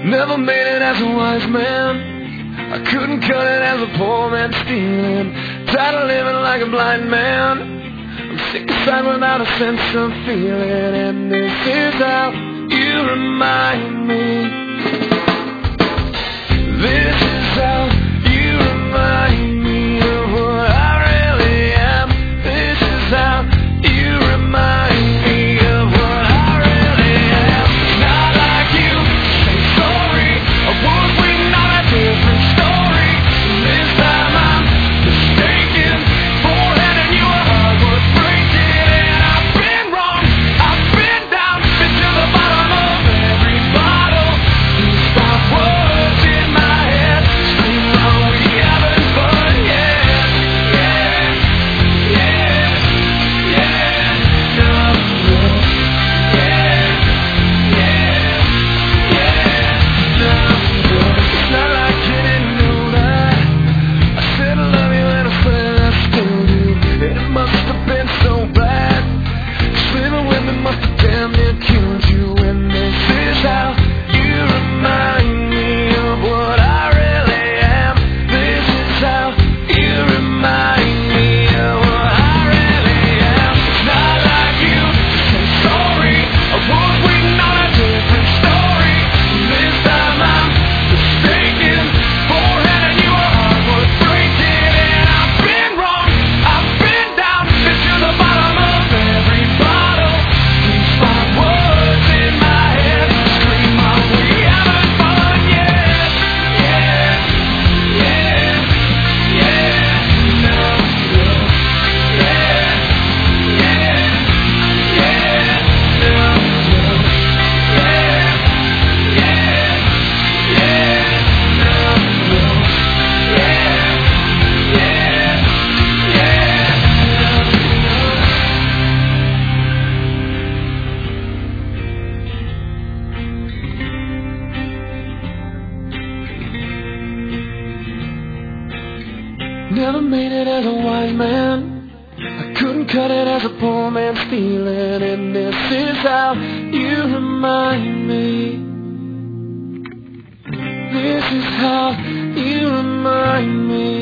Never made it as a wise man. I couldn't cut it as a poor man stealing. Tired of living like a blind man. I'm sick aside without a sense of feeling. And this is how you remind me. This is how you remind me of what I really am. This is how you remind me of what I really am. Not like you, say sorry. I was waiting on a different story. This time I'm mistaken for handing you a heart worth breaking. And I've been wrong, I've been down, been to the bottom of every bottle. These five words in my head scream, oh, we haven't fun yet. Yeah, yeah, yeah, no, no. Yeah, yeah, yeah, no, no. It's not like you didn't know that I said I love you and I swear I still do. It must have been so bad. Sleeping with me must have damn near killed you. And this is how you remind me of what I really am. This is how you remind me of what I really am. It's not like you to say sorry. I was waiting on a different story. This time I'm mistaken for handing you a heart worth breaking. And I've been wrong, I've been down, been to the bottom of every bottle. These five words in my head scream, oh, we haven't fun yet. Yeah, yeah, yeah, no, no. Yeah, yeah, yeah, no, no. Yeah, yeah, yeah, no, no. Yeah, yeah, Never made it as a wise man. I couldn't cut it as a poor man stealing. And this is how you remind me. This is how you remind me.